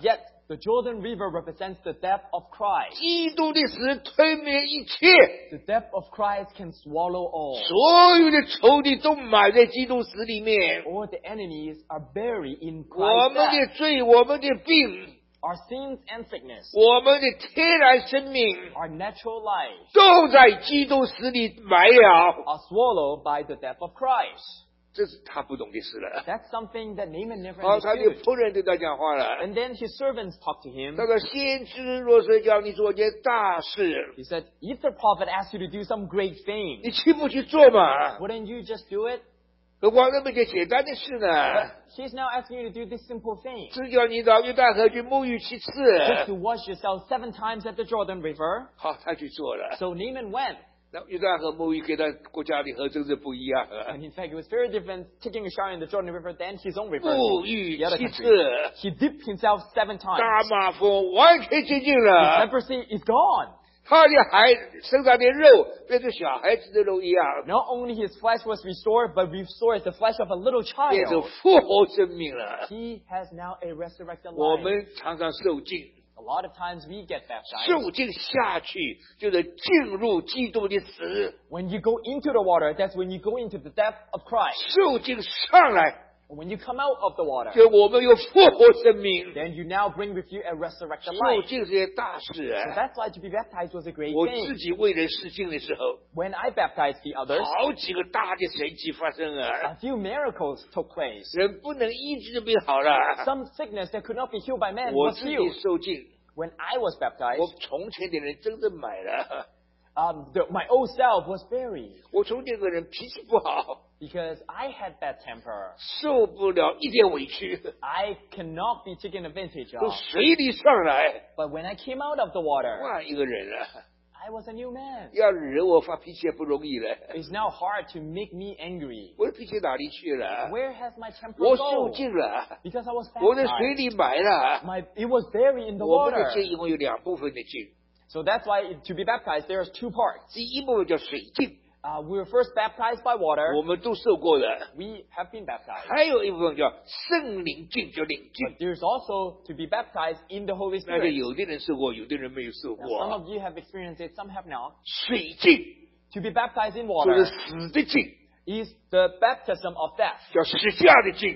Speaker 2: The Jordan River represents the death of Christ.
Speaker 1: 基督的死吞灭一切，
Speaker 2: The death of Christ can swallow all.
Speaker 1: 所有的仇敌都埋在基督死里面。
Speaker 2: All the enemies are buried in
Speaker 1: 我
Speaker 2: Christ's
Speaker 1: 们的
Speaker 2: death.
Speaker 1: 罪，我们的病，
Speaker 2: Our sins and sickness,
Speaker 1: 我们的天然生命，
Speaker 2: our natural life,
Speaker 1: 都在基督死里埋了。
Speaker 2: are swallowed by the death of Christ.
Speaker 1: 这是他不懂的事了。
Speaker 2: That's something that Naaman never
Speaker 1: 好，他的
Speaker 2: understood.
Speaker 1: 仆人对他讲话了。
Speaker 2: And then his servants talked to him.
Speaker 1: 他说：“先知若是叫你做件大事，
Speaker 2: He said, if the prophet asks you to do some great thing,
Speaker 1: 你去不去做嘛？
Speaker 2: wouldn't you just do it?
Speaker 1: 何况那么件简单的事呢？
Speaker 2: But he's now asking you to do this simple thing.
Speaker 1: 只叫你到约旦河去沐浴七次。
Speaker 2: Just to wash yourself seven times at the Jordan River.
Speaker 1: 好，他去做了。
Speaker 2: So Naaman went.
Speaker 1: 那约旦河沐浴跟他国家里河真是不一样啊！
Speaker 2: And in fact, it was very different taking a shower in the Jordan River than his own river.
Speaker 1: 沐浴
Speaker 2: The other
Speaker 1: 七
Speaker 2: country.
Speaker 1: 次，
Speaker 2: He dipped himself seven
Speaker 1: 大
Speaker 2: times.
Speaker 1: 马蜂完全洁净
Speaker 2: His
Speaker 1: 了，
Speaker 2: leprosy is gone.
Speaker 1: 他的孩身上的肉变成小孩子的肉一样，
Speaker 2: Not only his flesh was restored, but restored as the flesh of a little
Speaker 1: 变成
Speaker 2: child.
Speaker 1: 复活生命了。
Speaker 2: He has now a resurrected
Speaker 1: 我
Speaker 2: life.
Speaker 1: 们常常受浸，
Speaker 2: A lot of times we get baptized.
Speaker 1: 受浸下去就是进入基督的死，
Speaker 2: When you go into the water, that's when you go into the death of Christ.
Speaker 1: 受浸上来，
Speaker 2: And when you come out of the water,
Speaker 1: 就我们有复活生命。
Speaker 2: then you now bring with you a resurrected
Speaker 1: 受
Speaker 2: life.
Speaker 1: 浸是件大事
Speaker 2: So
Speaker 1: 啊！
Speaker 2: that's why to be baptized was a great
Speaker 1: 我自
Speaker 2: thing.
Speaker 1: 己为人施浸的时候，
Speaker 2: When I baptized the others,
Speaker 1: 好几个大的神迹发生啊！
Speaker 2: a few miracles took place.
Speaker 1: 人不能医治就病好了。
Speaker 2: Some sickness that could not be healed by man
Speaker 1: 我
Speaker 2: was
Speaker 1: 自己
Speaker 2: healed.
Speaker 1: 受浸，
Speaker 2: When I was
Speaker 1: 我
Speaker 2: baptized,
Speaker 1: 从前的人真正买了。
Speaker 2: um, the, my old self was buried
Speaker 1: 我从前个人脾气不好，
Speaker 2: because I had bad temper.
Speaker 1: 受不了一点委屈，
Speaker 2: I cannot be taken advantage
Speaker 1: 从
Speaker 2: of.
Speaker 1: 水里上来，
Speaker 2: But when I came out of the water,
Speaker 1: 换一个人了。
Speaker 2: I was a new man.
Speaker 1: 要惹我发脾气也不容易了。
Speaker 2: It's now hard to make me angry.
Speaker 1: 我的脾气哪里去了？
Speaker 2: Where has my temper
Speaker 1: 我受
Speaker 2: gone?
Speaker 1: 尽了，
Speaker 2: Because I was
Speaker 1: 我在水
Speaker 2: baptized.
Speaker 1: 里埋了。
Speaker 2: My, it was buried in the
Speaker 1: 我们的
Speaker 2: water.
Speaker 1: 浸一共有两部分的浸，
Speaker 2: So that's why to be baptized, there's two parts.
Speaker 1: 第一部分叫水浸，
Speaker 2: Uh, we were first baptized by water.
Speaker 1: 我们都受过的；
Speaker 2: We have been baptized.
Speaker 1: 还有一部分叫圣灵浸，叫灵浸
Speaker 2: But。there's also to be baptized in the Holy
Speaker 1: 那个
Speaker 2: Spirit.
Speaker 1: 有的人受过，有的人没有受
Speaker 2: Now, some
Speaker 1: 过。
Speaker 2: of you have experienced it, some have not.
Speaker 1: 水浸
Speaker 2: To be baptized in
Speaker 1: 就
Speaker 2: water
Speaker 1: 是死的浸，
Speaker 2: is the baptism of death,
Speaker 1: 叫十架的浸；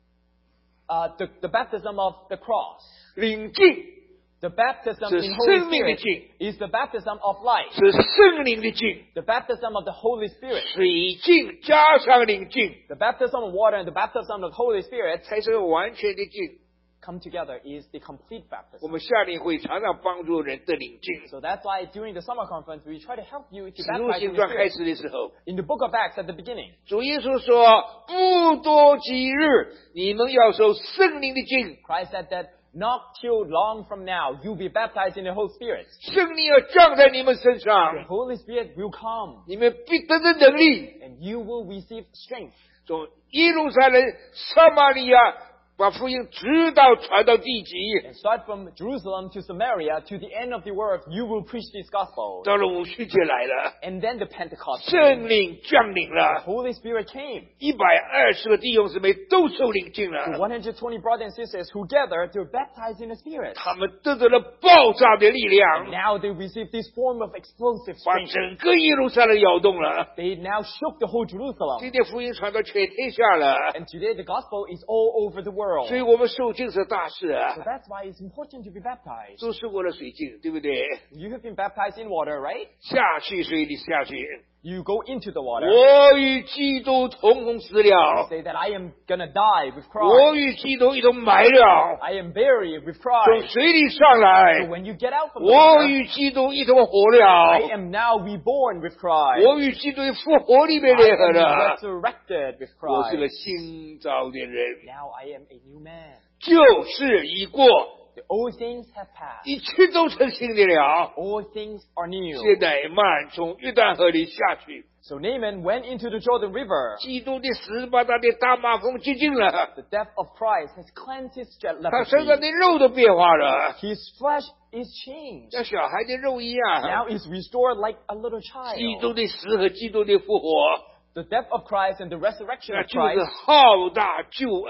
Speaker 2: uh, the, the baptism of the cross.
Speaker 1: 灵浸
Speaker 2: The baptism
Speaker 1: 是
Speaker 2: in Holy
Speaker 1: 生命的
Speaker 2: Spirit
Speaker 1: 浸，
Speaker 2: is the baptism of life.
Speaker 1: 是圣灵的浸。
Speaker 2: The baptism of the Holy Spirit.
Speaker 1: 水浸加上灵浸，
Speaker 2: The baptism of water and the baptism of the Holy Spirit
Speaker 1: 才是完全的浸。
Speaker 2: come together is the complete
Speaker 1: 我
Speaker 2: baptism.
Speaker 1: 们夏令会常常帮助人得灵浸。
Speaker 2: So that's why during the summer conference, we try to help you to
Speaker 1: 使徒
Speaker 2: baptize
Speaker 1: 行
Speaker 2: in the
Speaker 1: 传开
Speaker 2: Spirit.
Speaker 1: 始的时候，
Speaker 2: In the book of Acts at the beginning,
Speaker 1: 主耶稣说：“不多几日，你们要受圣灵的浸，
Speaker 2: Christ said that not till long from now, you'll be baptized in the Holy Spirit.
Speaker 1: 圣灵要降在你们身
Speaker 2: The
Speaker 1: 上，
Speaker 2: Holy Spirit will come
Speaker 1: 你们必得着能力，
Speaker 2: and you will receive strength.
Speaker 1: 从耶路撒冷、撒玛利亚把福音直到传到地极。
Speaker 2: And start from Jerusalem to Samaria to the end of the world, you will preach this gospel.
Speaker 1: 到了五旬节来了，
Speaker 2: And then the Pentecost came.
Speaker 1: 圣灵降临
Speaker 2: The
Speaker 1: 了，
Speaker 2: Holy Spirit came.
Speaker 1: 一百二十个弟兄姊妹都受领浸
Speaker 2: The
Speaker 1: 了。
Speaker 2: one hundred twenty brothers and sisters who gathered to baptize in the Spirit.
Speaker 1: 他们得到了爆炸的力量，
Speaker 2: Now they received this form of explosive
Speaker 1: 把
Speaker 2: strength.
Speaker 1: 整个耶路撒冷摇动了。
Speaker 2: They now shook the whole Jerusalem.
Speaker 1: 今天福音传到全天下了，
Speaker 2: And today the gospel is all over the world.
Speaker 1: 所以我们受浸是大事
Speaker 2: So
Speaker 1: 啊。
Speaker 2: that's why it's important to be baptized.
Speaker 1: 都受过了水浸，对不对？
Speaker 2: You have been baptized in water, right?
Speaker 1: 下去水里下去，
Speaker 2: You go into the water.
Speaker 1: 我与基督同工死了，
Speaker 2: Say that I am gonna die with
Speaker 1: 我
Speaker 2: Christ.
Speaker 1: 与基督一同埋了，
Speaker 2: I am buried with
Speaker 1: 从
Speaker 2: Christ.
Speaker 1: 水里上来
Speaker 2: So，when you get out from the
Speaker 1: 我
Speaker 2: water,
Speaker 1: 与基督一同活
Speaker 2: I
Speaker 1: 了，
Speaker 2: am now reborn with Christ.
Speaker 1: 我与基督复活里面
Speaker 2: I
Speaker 1: 联合
Speaker 2: am
Speaker 1: 了，
Speaker 2: resurrected with
Speaker 1: 我是个
Speaker 2: Christ.
Speaker 1: 新造的人，
Speaker 2: Now I am a new man.
Speaker 1: 旧事已过，
Speaker 2: The old things have passed.
Speaker 1: 一切都成新的了。
Speaker 2: All things are new.
Speaker 1: 现在曼从约旦河里下去，
Speaker 2: So Naaman went into the Jordan River.
Speaker 1: 基督的死把他的大麻风洁净了，
Speaker 2: The death of Christ has cleansed his jet
Speaker 1: 他身上
Speaker 2: leprosy.
Speaker 1: 的肉都变化了，
Speaker 2: His flesh is changed.
Speaker 1: 像小孩的肉一样。
Speaker 2: Now is restored like a little
Speaker 1: 基
Speaker 2: child.
Speaker 1: 督的死和基督的复活，
Speaker 2: The death of Christ and the resurrection
Speaker 1: 那
Speaker 2: of
Speaker 1: 就是
Speaker 2: Christ
Speaker 1: 浩大救恩。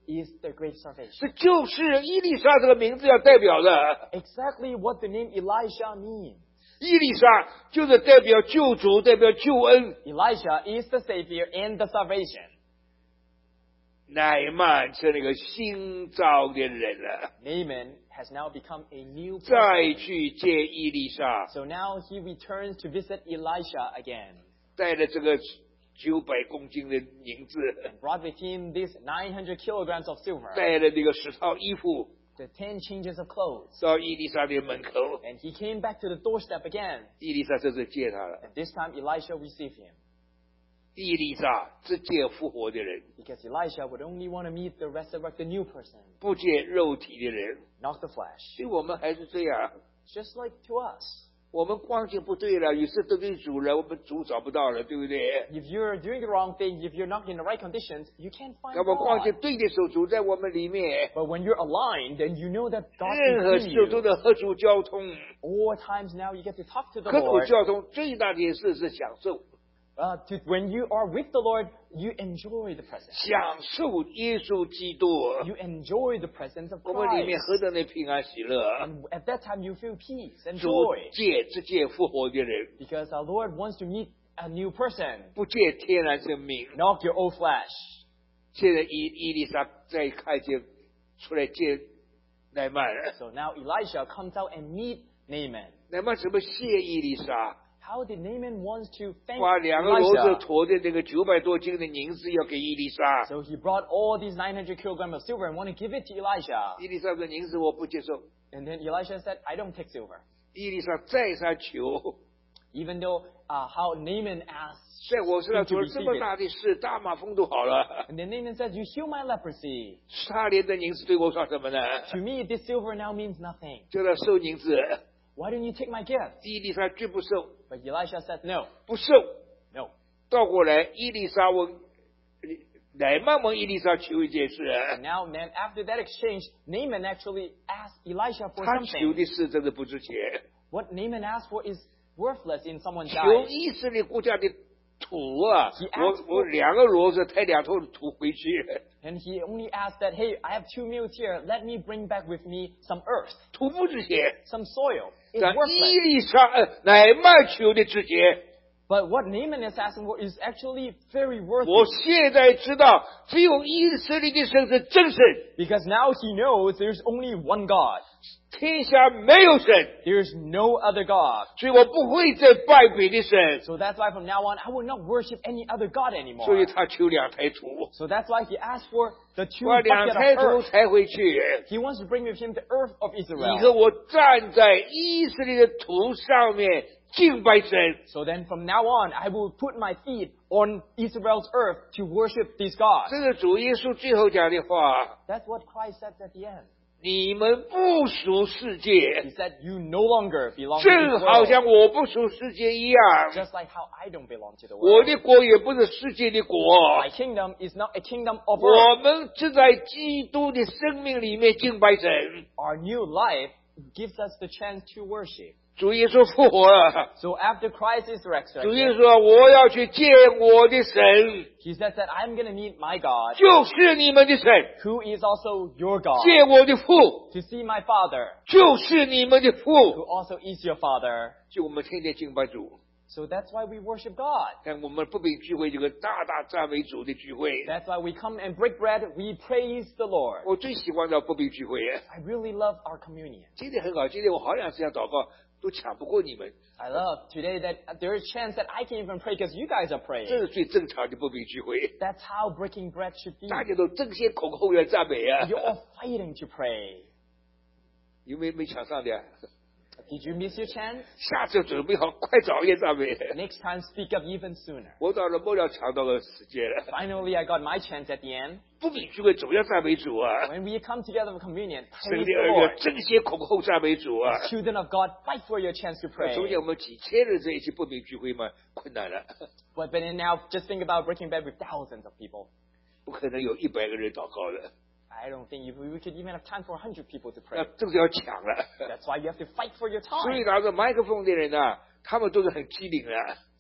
Speaker 2: is the great salvation.
Speaker 1: 这就是伊丽莎这个名字要代表的。
Speaker 2: Exactly what the name Elisha means.
Speaker 1: 伊丽莎就是代表救主，代表救恩。
Speaker 2: Elisha is the Savior and the salvation.
Speaker 1: 乃曼成了一个新造的人了，
Speaker 2: Naaman has now become a new
Speaker 1: 再
Speaker 2: person.
Speaker 1: 去见伊丽莎，
Speaker 2: So now he returns to visit Elisha again
Speaker 1: 带了这个九百公斤的银子，
Speaker 2: and brought with him these nine hundred kilograms of silver,
Speaker 1: 带了这个十套衣服，
Speaker 2: the ten changes of clothes.
Speaker 1: 到伊丽莎的门口。
Speaker 2: And he came back to the doorstep again.
Speaker 1: 伊丽莎这次接他了。
Speaker 2: And this time Elisha received him
Speaker 1: 伊丽莎只见复活的人，
Speaker 2: because Elisha would only want to meet the resurrected new person,
Speaker 1: 不见肉体的人。
Speaker 2: not the flesh.
Speaker 1: 所以我们还是这样，
Speaker 2: Just like to us.
Speaker 1: 我们光景不对了，有时得罪主了，我们主找不到了，对不对？
Speaker 2: If you're doing the wrong thing, if you're not in the right conditions, you can't find
Speaker 1: 那么光景
Speaker 2: God.
Speaker 1: 对的时候，主在我们里面，
Speaker 2: But when you're aligned, then you know that God
Speaker 1: 任何
Speaker 2: is in
Speaker 1: 时候都
Speaker 2: you.
Speaker 1: 能和主交通。
Speaker 2: All times now you get to talk to the
Speaker 1: 和主
Speaker 2: Lord.
Speaker 1: 交通最大的一件事是享受，
Speaker 2: Uh, to, when you are with the Lord, you enjoy the presence.
Speaker 1: 享受耶稣基督。
Speaker 2: You enjoy the presence of
Speaker 1: 我们里
Speaker 2: Christ.
Speaker 1: 面何等的平安喜乐！
Speaker 2: And at that time you feel peace and
Speaker 1: 主
Speaker 2: joy
Speaker 1: 见只见复活的人，
Speaker 2: because our Lord wants to meet a new person,
Speaker 1: 不见天然生命。
Speaker 2: not your old flesh.
Speaker 1: 现在伊伊丽莎再看见出来见乃曼，
Speaker 2: So now Elisha comes out and meet Naaman.
Speaker 1: 乃曼怎么谢伊丽莎？
Speaker 2: How did Naaman want to thank
Speaker 1: 把两个骡子
Speaker 2: Elisha?
Speaker 1: 驮的那个九百多斤的银子要给伊丽莎。
Speaker 2: So he brought all these nine hundred kilograms of silver and want to give it to Elisha.
Speaker 1: 伊丽莎说：“银子我不接受。
Speaker 2: And then Elisha said, I don't take silver. ”
Speaker 1: 伊丽莎再三求，
Speaker 2: Even though uh, how Naaman asked
Speaker 1: 在我身上
Speaker 2: him to
Speaker 1: 做了这
Speaker 2: receive
Speaker 1: 么
Speaker 2: it.
Speaker 1: 大的事，大马蜂都好了。
Speaker 2: And then Naaman says, you heal my leprosy.
Speaker 1: 他连的银子对我算什么呢？
Speaker 2: To me, this silver now means nothing.
Speaker 1: 叫他收银子，
Speaker 2: Why don't you take my gift?
Speaker 1: 伊丽莎绝不收，
Speaker 2: But Elisha said, no,
Speaker 1: 不收。
Speaker 2: no.
Speaker 1: 倒过来，伊丽莎问乃曼问伊丽莎求一件事，
Speaker 2: And now, then, after that exchange, Naaman actually asked Elisha for
Speaker 1: 他求
Speaker 2: something.
Speaker 1: 的事真的不值钱，
Speaker 2: What Naaman asked for is worthless in someone's
Speaker 1: 求
Speaker 2: eyes.
Speaker 1: 以色列国家的土啊
Speaker 2: He！
Speaker 1: 我
Speaker 2: asked
Speaker 1: 我
Speaker 2: for-
Speaker 1: 两个骡子抬两头土回去，
Speaker 2: And he only asked that, hey, I have two mules here. Let me bring back with me some earth,
Speaker 1: 土不值钱。
Speaker 2: some soil. It's
Speaker 1: 但伊
Speaker 2: worthless.
Speaker 1: 丽莎呃乃曼求的值钱。
Speaker 2: But what Naaman is asking for is actually very
Speaker 1: 我
Speaker 2: worthless.
Speaker 1: 现在知道，只有以色列的神是真神，
Speaker 2: Because now he knows there's only one God.
Speaker 1: 天下没有神，
Speaker 2: There's no other God.
Speaker 1: 所以我不会再拜别的神。
Speaker 2: So that's why from now on, I will not worship any other God
Speaker 1: 所
Speaker 2: anymore.
Speaker 1: 以他求两台土，
Speaker 2: So that's why he asked for the two
Speaker 1: 把两
Speaker 2: buckets
Speaker 1: 台
Speaker 2: of
Speaker 1: 土
Speaker 2: earth.
Speaker 1: 抬回去。
Speaker 2: He wants to bring with him the earth of
Speaker 1: 以
Speaker 2: Israel.
Speaker 1: 后我站在以色列的土上面敬拜神。
Speaker 2: So then from now on, I will put my feet on Israel's earth to worship these gods.
Speaker 1: 这是主耶稣最后讲的话。
Speaker 2: That's what Christ said at the end.
Speaker 1: 你们不属世
Speaker 2: He
Speaker 1: 界，
Speaker 2: said, you no longer belong to
Speaker 1: 正
Speaker 2: this
Speaker 1: 好
Speaker 2: world.
Speaker 1: 像我不属世界一样。
Speaker 2: Just like how I don't belong to the
Speaker 1: 我
Speaker 2: world.
Speaker 1: 的国也不是世界的国。
Speaker 2: My kingdom is not a kingdom of earth.
Speaker 1: 我们只在基督的生命里面敬拜神。
Speaker 2: Our new life gives us the chance to worship.
Speaker 1: 主耶稣复活了，
Speaker 2: So after Christ is
Speaker 1: 主耶稣
Speaker 2: resurrected,
Speaker 1: 说：“我要去见我的神，
Speaker 2: he says that I'm going to meet my God,
Speaker 1: 就是你们的神；
Speaker 2: who is also your God,
Speaker 1: 见我的父，
Speaker 2: to see my Father,
Speaker 1: 就是你们的
Speaker 2: who
Speaker 1: 父。
Speaker 2: also is your Father. ”
Speaker 1: 就我们天天敬拜主，
Speaker 2: So that's why we worship God.
Speaker 1: 但我们不比聚会这个大大赞美主的聚会。
Speaker 2: That's why we come and break bread, we praise the Lord.
Speaker 1: 我最喜欢的不比聚会。
Speaker 2: I really love our communion.
Speaker 1: 今天很好，今天我好想这样祷告，都抢不过你们。
Speaker 2: I love today that there is a chance that I can even pray because you guys are
Speaker 1: 这
Speaker 2: praying.
Speaker 1: 是最正常的不比聚会，
Speaker 2: That's how breaking bread should be.
Speaker 1: 大家都争先恐后要赞美啊！
Speaker 2: You're all fighting to pray.
Speaker 1: 有没有没抢上的？
Speaker 2: Did you miss your chance?
Speaker 1: 下次准备好，快早一点赞美。
Speaker 2: Next time, speak up even sooner.
Speaker 1: 我到了末了抢到了时间了，
Speaker 2: Finally, I got my chance at the end.
Speaker 1: 不比聚会总要赞美主啊！
Speaker 2: When we come together for communion,
Speaker 1: 神
Speaker 2: praise
Speaker 1: 的
Speaker 2: the
Speaker 1: 儿女
Speaker 2: Lord.
Speaker 1: 争先恐后赞美主啊！
Speaker 2: Children of God, fight for your chance to
Speaker 1: 中
Speaker 2: pray.
Speaker 1: 间我们几千人在一起不比聚会嘛，困难了，
Speaker 2: But, but then now, just think about breaking bread with thousands of people.
Speaker 1: 不可能有一百个人祷告的，
Speaker 2: I don't think if we could even have time for one hundred people to
Speaker 1: 那
Speaker 2: pray.
Speaker 1: 正是要抢了。
Speaker 2: That's why you have to fight for your
Speaker 1: 所以
Speaker 2: time.
Speaker 1: 拿着麦克风的人呢、他们都是很机灵的，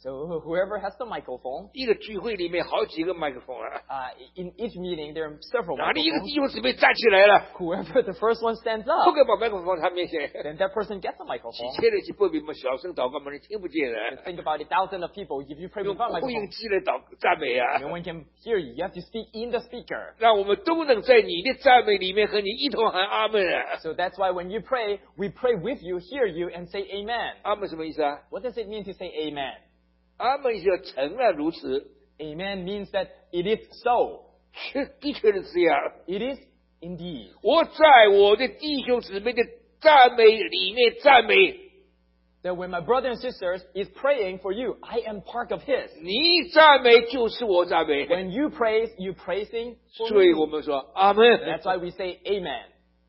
Speaker 2: So whoever has the microphone,
Speaker 1: 一个聚会里面好几个麦克风啊，
Speaker 2: uh, in each meeting there are several
Speaker 1: 哪里一个
Speaker 2: microphones.
Speaker 1: 弟兄姊妹站起来了，
Speaker 2: Whoever the first one stands
Speaker 1: 不
Speaker 2: up,
Speaker 1: 敢把麦克风放他面前，
Speaker 2: then that person gets a
Speaker 1: 几
Speaker 2: microphone.
Speaker 1: 千人去不比嘛，小声祷告嘛，你听不见
Speaker 2: Just
Speaker 1: 的，
Speaker 2: think about it, thousands of people. If you pray
Speaker 1: 用
Speaker 2: without
Speaker 1: 扩音
Speaker 2: microphone,
Speaker 1: 机来祷赞美啊，
Speaker 2: no one can hear you. You have to speak in the speaker.
Speaker 1: 让我们都能在你的赞美里面和你一同喊阿门啊！
Speaker 2: So that's why when you pray, we pray with you, hear you, and say amen.
Speaker 1: 阿门什么意思啊？
Speaker 2: What does it mean to say amen?
Speaker 1: 阿门是要承认如此，
Speaker 2: Amen means that it is so.
Speaker 1: 确的确是这样。
Speaker 2: It is indeed.
Speaker 1: 我在我的弟兄姊妹的赞美里面赞美，
Speaker 2: That when my brother and sisters is praying for you, I am part of his.
Speaker 1: 你赞美就是我赞美，
Speaker 2: When you praise, you praising for
Speaker 1: 所以
Speaker 2: me.
Speaker 1: 我们说阿门。
Speaker 2: That's why we say amen.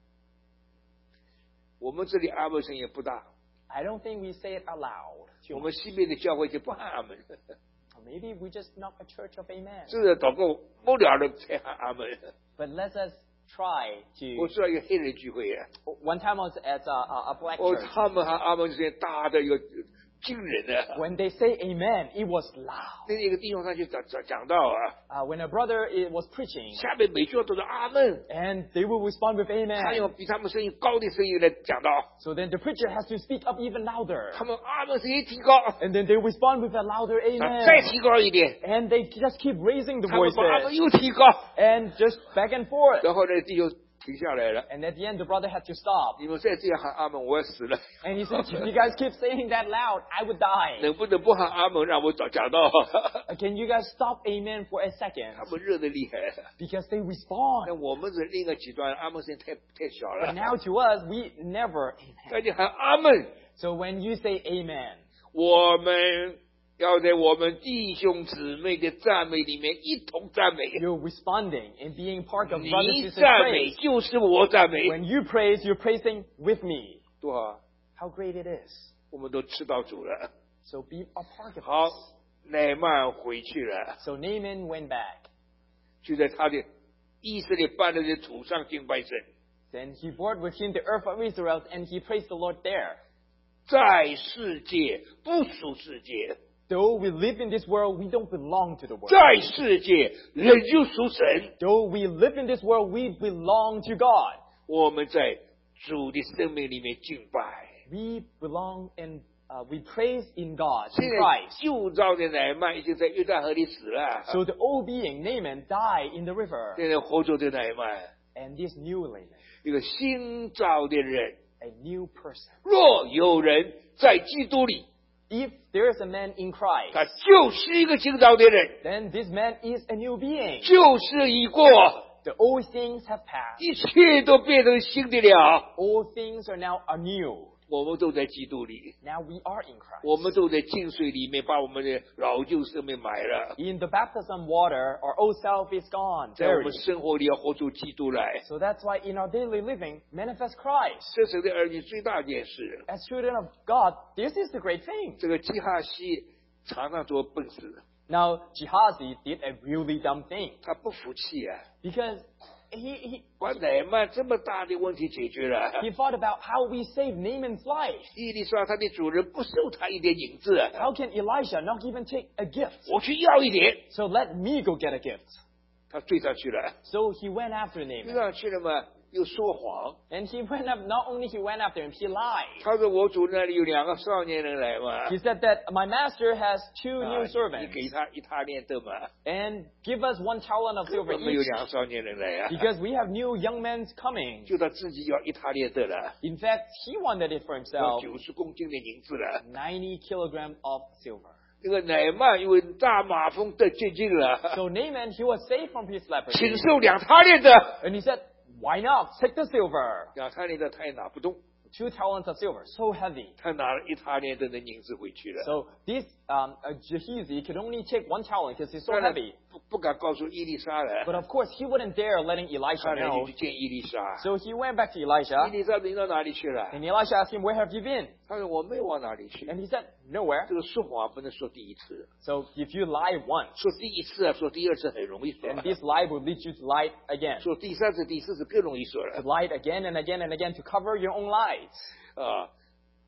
Speaker 1: 我们这里阿门声也不大，
Speaker 2: I don't think we say it aloud.
Speaker 1: 我们西边的教会就不喊阿门，
Speaker 2: Or maybe we just not a church of amen.
Speaker 1: 这个祷告不了了才喊阿门。
Speaker 2: But let us try
Speaker 1: 我
Speaker 2: to.
Speaker 1: 知道一个黑人聚会啊，
Speaker 2: One time I was at a, a, a black
Speaker 1: 哦，
Speaker 2: church.
Speaker 1: 他们喊阿门之间大的有惊人的。
Speaker 2: When they say amen, it was loud.
Speaker 1: 那一个弟兄他就讲讲讲到啊，
Speaker 2: Uh, when a brother it was preaching,
Speaker 1: 下面每句话都是阿门，
Speaker 2: and they will respond with
Speaker 1: 他
Speaker 2: amen.
Speaker 1: 用比他们声音高的声音来讲到，
Speaker 2: So then the preacher has to speak up even louder.
Speaker 1: 他们阿门声音提高，
Speaker 2: And then they respond with a louder
Speaker 1: 再
Speaker 2: amen.
Speaker 1: 提高一点，
Speaker 2: And they just keep raising the
Speaker 1: 他们把阿门
Speaker 2: voices.
Speaker 1: 又提高，
Speaker 2: And just back and forth.
Speaker 1: 然后呢弟兄停下来了。
Speaker 2: And at the end, the brother had to stop.
Speaker 1: 你们再这样喊阿门，我要死了。
Speaker 2: And he said, if you guys keep saying that loud, I would die.
Speaker 1: 能不能不喊阿门，让我讲讲到？
Speaker 2: Uh, Can you guys stop amen for a second?
Speaker 1: 他们热的厉害。
Speaker 2: Because they respond.
Speaker 1: 那我们是另一个极端，阿门声音太太小
Speaker 2: But
Speaker 1: 了。
Speaker 2: now to us, we never amen.
Speaker 1: 赶紧喊阿门。
Speaker 2: So when you say amen,
Speaker 1: 我们要在我们弟兄姊妹的赞美里面一同赞美。
Speaker 2: you're responding and being part of brothers and
Speaker 1: 你
Speaker 2: sisters'
Speaker 1: 赞美
Speaker 2: praise.
Speaker 1: 就是我赞美，
Speaker 2: When you praise, you're praising with me.
Speaker 1: 多好！
Speaker 2: How great it is.
Speaker 1: 我们都吃到主了。
Speaker 2: So be a part of
Speaker 1: 好
Speaker 2: it. ，
Speaker 1: 乃曼回去了，
Speaker 2: So Naaman went back.
Speaker 1: 就在他的以色列搬来的土上敬拜神。
Speaker 2: Then he brought with him the earth of Israel, and he praised the Lord there.
Speaker 1: 在世界不属世界，
Speaker 2: Though we live in this world, we don't belong to the world.
Speaker 1: 在世界人就属神。
Speaker 2: Though we live in this world, we belong to God.
Speaker 1: 我们在主的生命里面敬拜。
Speaker 2: We belong and uh, we praise in God,
Speaker 1: 现
Speaker 2: in
Speaker 1: 在
Speaker 2: Christ.
Speaker 1: 旧造的乃曼已经在约旦河里死了，
Speaker 2: So the old being, Naaman, died in the river.
Speaker 1: 现在活着的乃曼，
Speaker 2: And this new Naaman,
Speaker 1: 一个新造的人。
Speaker 2: a new person.
Speaker 1: 若有人在基督里，
Speaker 2: If there is a man in Christ,
Speaker 1: 他就是一个新造的人，
Speaker 2: then this man is a new being.
Speaker 1: 旧事已过，
Speaker 2: The old things have passed.
Speaker 1: 一切都变成新的了。
Speaker 2: All things are now anew.
Speaker 1: 我们都在基督里，
Speaker 2: Now we are in Christ.
Speaker 1: 我们都在浸水里面把我们的老旧生命埋了，
Speaker 2: In the baptism water, our old self is gone,
Speaker 1: 在我们
Speaker 2: buried.
Speaker 1: 生活里要活出基督来。
Speaker 2: So that's why in our daily living, manifest Christ.
Speaker 1: 这是的儿女最大件事。
Speaker 2: As children of God, this is the great thing.
Speaker 1: 这个基哈西常常做笨事，
Speaker 2: Now, Gehazi did a really dumb thing
Speaker 1: 他不服气啊，
Speaker 2: because he, he,
Speaker 1: 把乃曼这么大的问题解决了。
Speaker 2: he thought about how we save Naaman's life.
Speaker 1: 伊丽莎他的主人不收他一点银子，
Speaker 2: How can Elisha not even take a gift?
Speaker 1: 我去要一点，
Speaker 2: So let me go get a gift.
Speaker 1: 他追上去了，
Speaker 2: So he went after
Speaker 1: 追
Speaker 2: Naaman.
Speaker 1: 上去了嘛，又说谎。
Speaker 2: And he went up, not only he went after him, he lied.
Speaker 1: 他说我主那里有两个少年人来嘛，
Speaker 2: He said that my master has two
Speaker 1: 啊
Speaker 2: new
Speaker 1: 你
Speaker 2: servants
Speaker 1: 给他一他念的嘛，
Speaker 2: and give us one talent of
Speaker 1: 根
Speaker 2: silver
Speaker 1: 本没有
Speaker 2: each
Speaker 1: 两个少年人来啊，
Speaker 2: because we have new young men coming.
Speaker 1: 就他自己要一他念的了，
Speaker 2: In fact, he wanted it for
Speaker 1: 要
Speaker 2: himself,
Speaker 1: 九十公斤的银子了。
Speaker 2: ninety kilogram of silver.
Speaker 1: 那个乃曼因为大马蜂得接近了，
Speaker 2: So Naaman, he was saved from his leprosy.
Speaker 1: 请受两他念的，
Speaker 2: And he said, why not? Take the silver.
Speaker 1: 两他念的他也拿不动，
Speaker 2: Two talents of silver, so heavy.
Speaker 1: 他拿了一他念的的银子回去了。
Speaker 2: So this um, uh, Gehazi could only take one talent because he's so
Speaker 1: 当然
Speaker 2: heavy.
Speaker 1: 不不敢告诉伊丽莎了，
Speaker 2: But of course, he wouldn't dare letting
Speaker 1: 他
Speaker 2: Elisha
Speaker 1: 呢
Speaker 2: know.
Speaker 1: 就去见伊丽莎。
Speaker 2: So he went back to
Speaker 1: 伊
Speaker 2: Elisha,
Speaker 1: 丽莎领到哪里去了？
Speaker 2: and Elisha asked him, where have you been?
Speaker 1: 他说我没有往哪里去。
Speaker 2: And he said, nowhere.
Speaker 1: 这个说谎不能说第一次，
Speaker 2: So if you lie once,
Speaker 1: 说第一次啊，说第二次很容易说，
Speaker 2: then this lie will lead you to lie again.
Speaker 1: 说第三次、第四次更容易说
Speaker 2: To
Speaker 1: 了
Speaker 2: lie again and again and again to cover your own lies.
Speaker 1: 啊。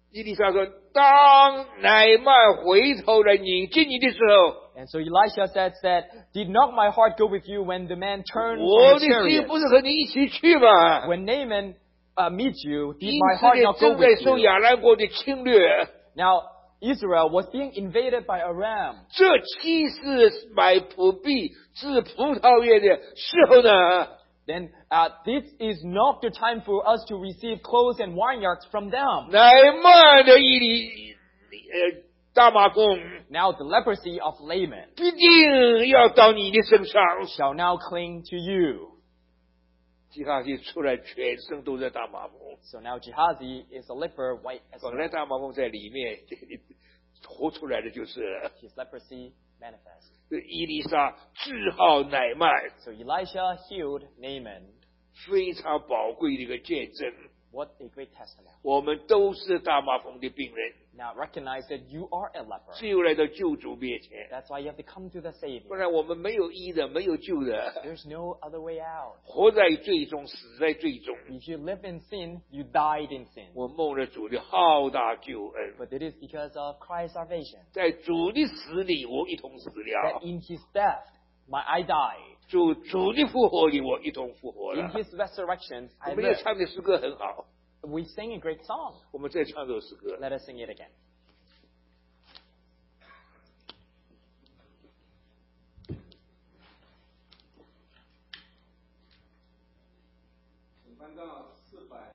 Speaker 1: 伊丽莎说：“当乃曼回头来拧进你的时候，
Speaker 2: And so Elisha says that, did not my heart go with you when the man turned
Speaker 1: 我
Speaker 2: from
Speaker 1: 的
Speaker 2: the
Speaker 1: 心
Speaker 2: chariot?
Speaker 1: 不是和你一起去吗？
Speaker 2: When Naaman uh, meets you, did
Speaker 1: 因
Speaker 2: my
Speaker 1: 此
Speaker 2: heart
Speaker 1: 呢，
Speaker 2: not go
Speaker 1: 正在
Speaker 2: with
Speaker 1: 受
Speaker 2: you?
Speaker 1: 亚兰国的侵略。
Speaker 2: Now, Israel was being invaded by Aram.
Speaker 1: 这岂是买葡币治葡萄园的时候呢？
Speaker 2: Then uh, this is not the time for us to receive clothes and vineyards from them.
Speaker 1: 乃曼的伊利呃大马蜂
Speaker 2: Now the leprosy of Laman
Speaker 1: 必定要到你的身上。
Speaker 2: shall now cling to you.
Speaker 1: 基哈西出来，全身都在大马蜂。
Speaker 2: So now Gehazi is a leper, white as
Speaker 1: 本来
Speaker 2: snow.
Speaker 1: 大马蜂在里面，活出来的就是
Speaker 2: His leprosy manifest.
Speaker 1: 伊丽莎治好乃曼，
Speaker 2: So Elisha healed Naaman.
Speaker 1: 非常宝贵的一个见证。
Speaker 2: What a great testimony.
Speaker 1: 我们都是大麻风的病人，
Speaker 2: Now recognize that you are a leper.
Speaker 1: 只有来到救主面前，
Speaker 2: That's why you have to come to the
Speaker 1: 不
Speaker 2: Savior.
Speaker 1: 然我们没有医的，没有救的，
Speaker 2: There's no other way out.
Speaker 1: 活在罪中，死在罪中。
Speaker 2: If you live in sin, you died in sin.
Speaker 1: 我梦了主的浩大救恩，
Speaker 2: But it is because of Christ's salvation
Speaker 1: 在主的死里，我一同死
Speaker 2: that
Speaker 1: 了；
Speaker 2: in His death, my I died.
Speaker 1: 主主的复活里，我一同复活
Speaker 2: In
Speaker 1: 了。
Speaker 2: His resurrection,
Speaker 1: 我
Speaker 2: I
Speaker 1: 们要
Speaker 2: live.
Speaker 1: 唱的诗歌很好，
Speaker 2: We sing a great song.
Speaker 1: 我们再唱这首诗歌。
Speaker 2: Let us sing it again.
Speaker 3: 请翻到四百。